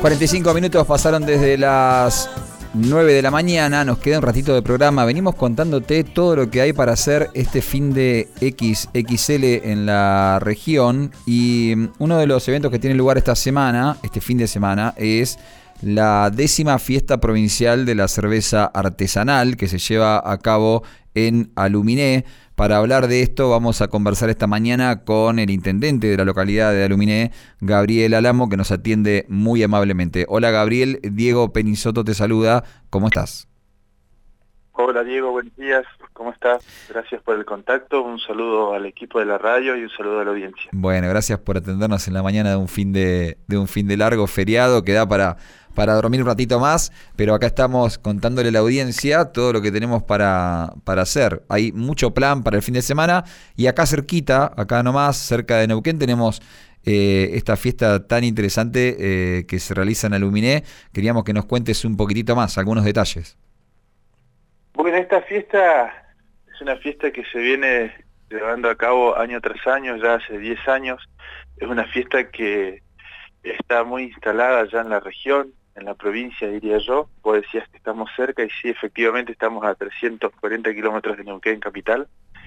45 minutos pasaron desde las 9 de la mañana, nos queda un ratito de programa. Venimos contándote todo lo que hay para hacer este fin de XXL en la región. Y uno de los eventos que tiene lugar esta semana, este fin de semana, es la 10ª fiesta provincial de la cerveza artesanal que se lleva a cabo en Aluminé. Para hablar de esto vamos a conversar esta mañana con el intendente de la localidad de Aluminé, Gabriel Alamo, que nos atiende muy amablemente. Hola Gabriel, Diego Penisoto te saluda, ¿cómo estás? Hola Diego, buenos días, ¿cómo estás? Gracias por el contacto, un saludo al equipo de la radio y un saludo a la audiencia. Bueno, gracias por atendernos en la mañana de un fin de largo feriado que da para dormir un ratito más, pero acá estamos contándole a la audiencia todo lo que tenemos para hacer. Hay mucho plan para el fin de semana y acá cerquita, acá nomás, cerca de Neuquén, tenemos esta fiesta tan interesante que se realiza en Aluminé. Queríamos que nos cuentes un poquitito más, algunos detalles. Bueno, esta fiesta es una fiesta que se viene llevando a cabo año tras año, ya hace 10 años. Es una fiesta que está muy instalada ya en la región, en la provincia, diría yo. Vos decías que estamos cerca y sí, efectivamente estamos a 340 kilómetros de Neuquén capital.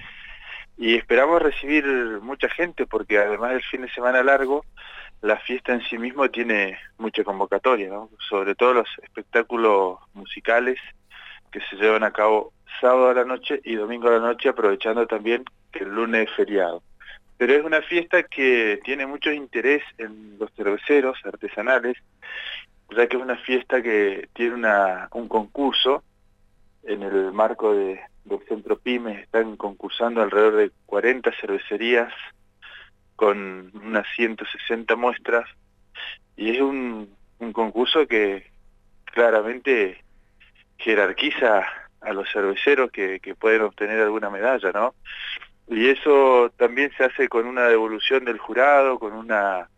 Y esperamos recibir mucha gente porque además del fin de semana largo, la fiesta en sí mismo tiene mucha convocatoria, ¿no? Sobre todo los espectáculos musicales que se llevan a cabo sábado a la noche y domingo a la noche, aprovechando también que el lunes es feriado. Pero es una fiesta que tiene mucho interés en los cerveceros artesanales, ya que es una fiesta que tiene un concurso en el marco del Centro Pymes. Están concursando alrededor de 40 cervecerías con unas 160 muestras, y es un concurso que claramente jerarquiza a los cerveceros que pueden obtener alguna medalla, ¿no? Y eso también se hace con una devolución del jurado, con una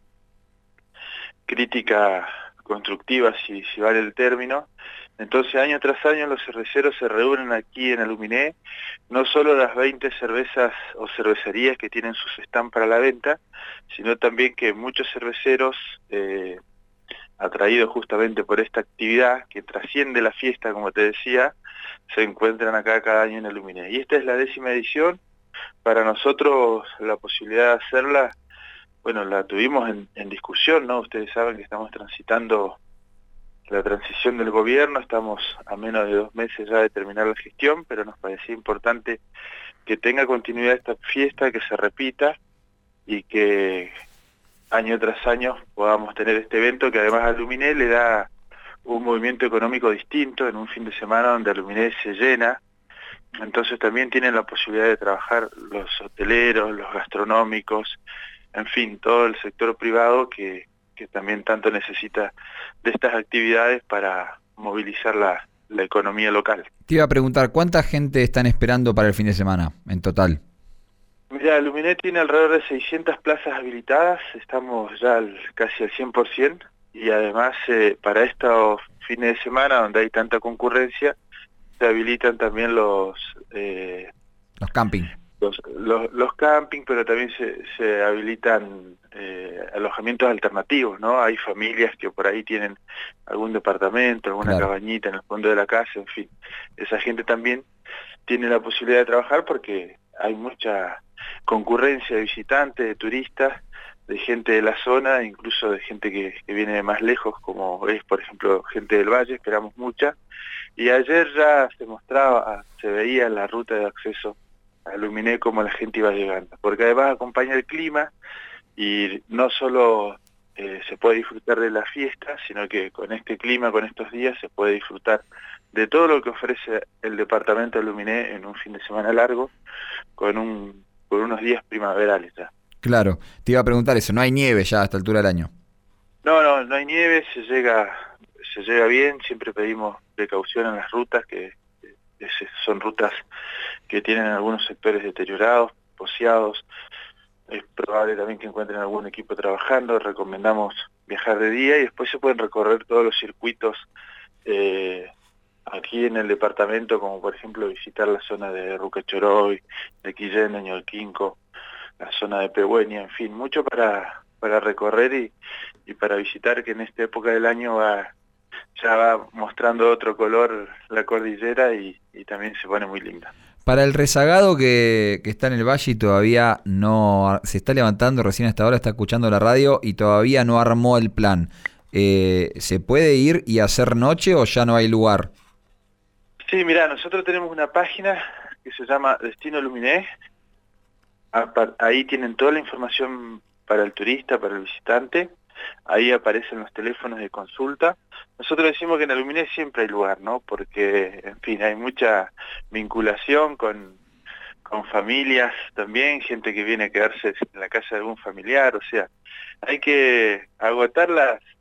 crítica constructiva, si vale el término. Entonces, año tras año los cerveceros se reúnen aquí en Aluminé, no solo las 20 cervezas o cervecerías que tienen sus stands para la venta, sino también que muchos cerveceros atraídos justamente por esta actividad que trasciende la fiesta, como te decía, se encuentran acá cada año en Aluminé. Y esta es la 10ª edición. Para nosotros la posibilidad de hacerla, bueno, la tuvimos en discusión, ¿no? Ustedes saben que estamos transitando la transición del gobierno, estamos a menos de 2 meses ya de terminar la gestión, pero nos parecía importante que tenga continuidad esta fiesta, que se repita y que año tras año podamos tener este evento que además a Aluminé le da un movimiento económico distinto en un fin de semana donde Aluminé se llena. Entonces también tienen la posibilidad de trabajar los hoteleros, los gastronómicos, en fin, todo el sector privado que también tanto necesita de estas actividades para movilizar la economía local. Te iba a preguntar, ¿cuánta gente están esperando para el fin de semana en total? Mira, Aluminé tiene alrededor de 600 plazas habilitadas, estamos ya casi al 100%, y además para estos fines de semana donde hay tanta concurrencia, se habilitan también los camping. Los camping, pero también se habilitan alojamientos alternativos, ¿no? Hay familias que por ahí tienen algún departamento, alguna cabañita en el fondo de la casa, en fin. Esa gente también tiene la posibilidad de trabajar porque hay mucha concurrencia de visitantes, de turistas, de gente de la zona, incluso de gente que viene de más lejos, como es, por ejemplo, gente del Valle, esperamos mucha. Y ayer ya se veía la ruta de acceso a Aluminé cómo la gente iba llegando, porque además acompaña el clima y no solo se puede disfrutar de la fiesta, sino que con este clima, con estos días, se puede disfrutar de todo lo que ofrece el departamento de Aluminé en un fin de semana largo, con unos días primaverales ya. Claro, te iba a preguntar eso, ¿no hay nieve ya a esta altura del año? No hay nieve, se llega bien, siempre pedimos precaución en las rutas, que son rutas que tienen algunos sectores deteriorados, poseados. Es probable también que encuentren algún equipo trabajando. Recomendamos viajar de día y después se pueden recorrer todos los circuitos aquí en el departamento, como por ejemplo visitar la zona de Rucachoroy, de Quillén, de Ñolquinco, la zona de Pehuenia, en fin, mucho para para recorrer y para visitar, que en esta época del año ya va mostrando otro color la cordillera y también se pone muy linda. Para el rezagado que está en el valle y todavía no se está levantando, recién hasta ahora está escuchando la radio y todavía no armó el plan, ¿se puede ir y hacer noche o ya no hay lugar? Sí, mirá, nosotros tenemos una página que se llama Destino Luminé. Ahí tienen toda la información para el turista, para el visitante. Ahí aparecen los teléfonos de consulta. Nosotros decimos que en Aluminé siempre hay lugar, ¿no? Porque, en fin, hay mucha vinculación con familias también, gente que viene a quedarse en la casa de algún familiar, o sea, hay que agotar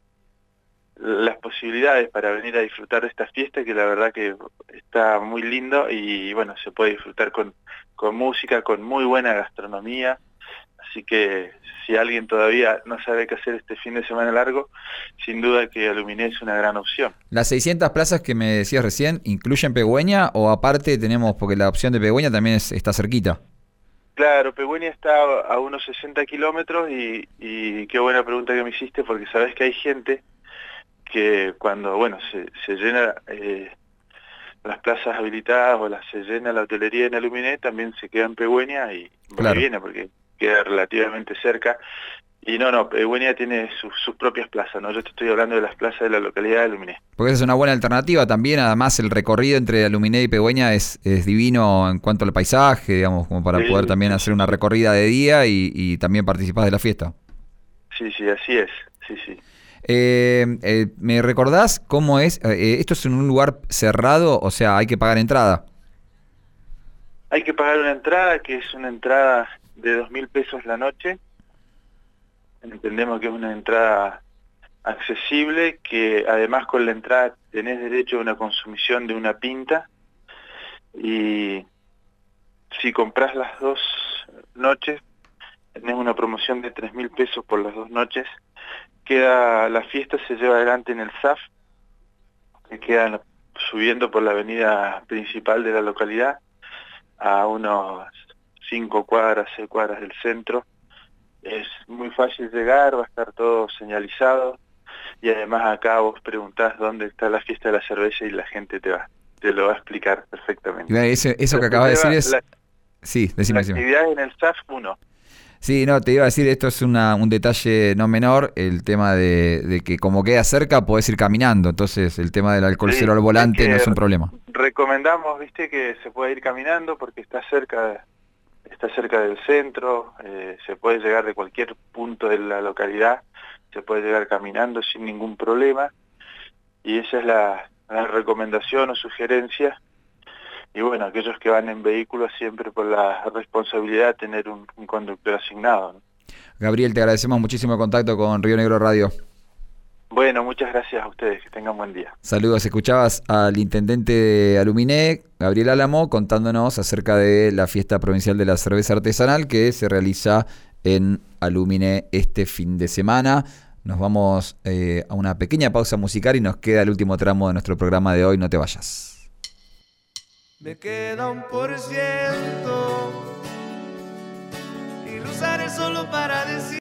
las posibilidades para venir a disfrutar de esta fiesta, que la verdad que está muy lindo y bueno, se puede disfrutar con música, con muy buena gastronomía. Así que si alguien todavía no sabe qué hacer este fin de semana largo, sin duda que Aluminé es una gran opción. ¿Las 600 plazas que me decías recién incluyen Pegüeña o aparte tenemos, porque la opción de Pegüeña también está cerquita? Claro, Pegüeña está a unos 60 kilómetros y qué buena pregunta que me hiciste, porque sabes que hay gente que cuando, bueno, se llena las plazas habilitadas o se llena la hotelería en Aluminé, también se queda en Pegüeña y Claro. viene porque queda relativamente cerca. Y no, Pegüeña tiene sus propias plazas, ¿no? Yo te estoy hablando de las plazas de la localidad de Aluminé. Porque esa es una buena alternativa también, además el recorrido entre Aluminé y Pegüeña es divino en cuanto al paisaje, digamos, como para poder también hacer una recorrida de día y también participar de la fiesta. Sí, así es, sí. ¿Me recordás cómo es? ¿Esto es en un lugar cerrado? O sea, ¿hay que pagar entrada? Hay que pagar una entrada, que es una entrada de 2.000 pesos la noche. Entendemos que es una entrada accesible, que además con la entrada tenés derecho a una consumición de una pinta, y si comprás las 2 noches, tenés una promoción de 3.000 pesos por las 2 noches. La fiesta se lleva adelante en el SAF, que queda subiendo por la avenida principal de la localidad, a unos 5 cuadras, 6 cuadras del centro. Es muy fácil llegar, va a estar todo señalizado, y además acá vos preguntás dónde está la fiesta de la cerveza y la gente te lo va a explicar perfectamente. Eso que acabas de decir es... Sí, decime. La actividad en el SAF 1. Sí, no, te iba a decir, esto es un detalle no menor, el tema de que como queda cerca podés ir caminando, entonces el tema del alcohol cero al volante no es un problema. Recomendamos, viste, que se puede ir caminando porque está cerca del centro, se puede llegar de cualquier punto de la localidad, se puede llegar caminando sin ningún problema, y esa es la recomendación o sugerencia. Y bueno, aquellos que van en vehículos siempre por la responsabilidad de tener un conductor asignado, ¿no? Gabriel, te agradecemos muchísimo el contacto con Río Negro Radio. Bueno, muchas gracias a ustedes, que tengan buen día. Saludos, escuchabas al intendente de Aluminé, Gabriel Álamo, contándonos acerca de la fiesta provincial de la cerveza artesanal que se realiza en Aluminé este fin de semana. Nos vamos a una pequeña pausa musical y nos queda el último tramo de nuestro programa de hoy, no te vayas. Me queda 1% y lo usaré solo para decir